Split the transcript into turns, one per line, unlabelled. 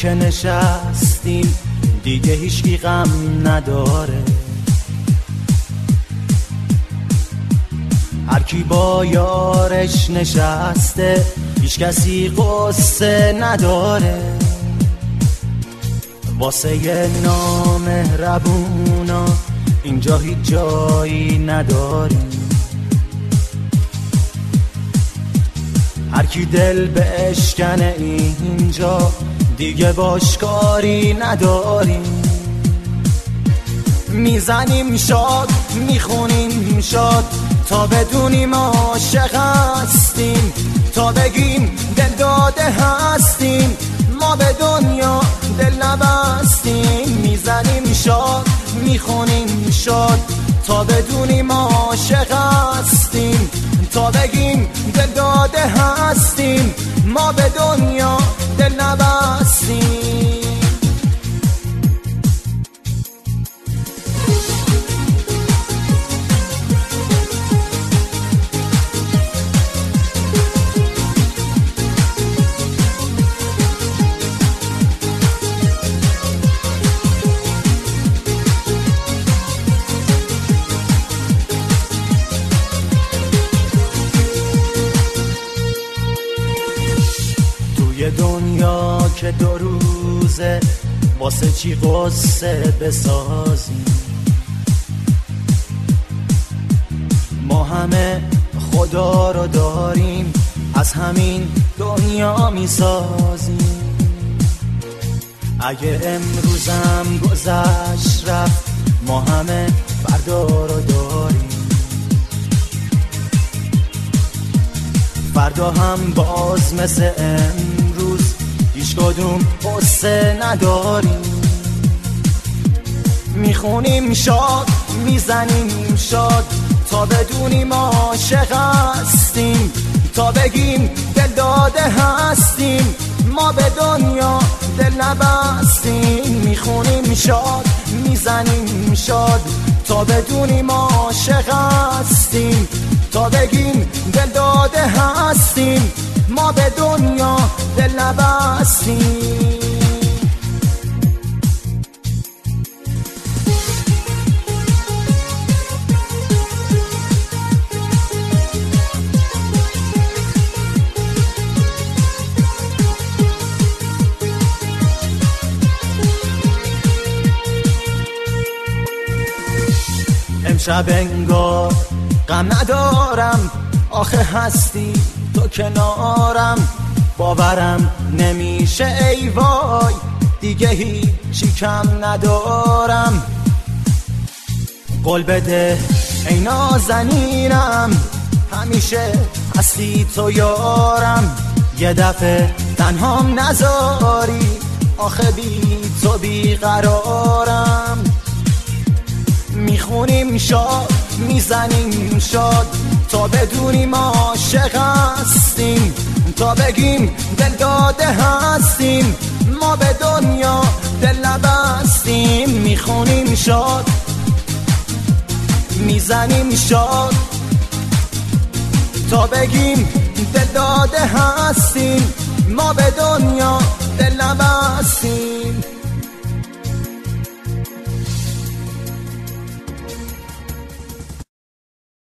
که نشستیم دیگه هیچکی غم نداره، هر کی با یارش نشسته هیچ کسی قصه نداره. واسه نامهربونا اینجا هیچ جایی نداریم، هر کی دل بشکنه اینجا دیگه باش کاری نداریم. میزنیم شاد میخونیم شاد تا بدونیم عاشق هستیم، تا بگیم دل داده هستیم ما به دنیا دل نبستیم. میزنیم شاد میخونیم شاد تا بدونیم عاشق هستیم، تا بگیم دل داده هستیم ما به دنیا دل نبستیم. توی دنیا که 2 روزه واسه چی قصه بسازیم، ما همه خدا رو داریم از همین دنیا میسازیم. اگه امروزم گذشت رفت ما همه فردا رو داریم، فردا هم باز مثل امروز هیچ کدوم قصه نداریم. میخونیم شاد میزنیم شاد تا بدونیم عاشق هستیم، تا بگیم دل داده هستیم ما به دنیا دل نبستیم. میخونیم شاد میزنیم شاد تا بدونیم عاشق هستیم، تا بگیم دل داده هستیم ما به دنیا دل نبستیم. امشب انگار غم ندارم، آخه هستی تو کنارم، باورم نمیشه ای وای دیگه هیچی کم ندارم. قول بده ای نازنینم همیشه هستی تو یارم، یه دفعه تنهام نذاری آخه بی تو بیقرارم. میخونیم شاد میزنیم شاد تا بدونیم عاشق هستیم، تا بگیم دل داده هستیم ما به دنیا دل نبستیم. میخونیم شاد میزنیم شاد تا بگیم دل داده هستیم ما به دنیا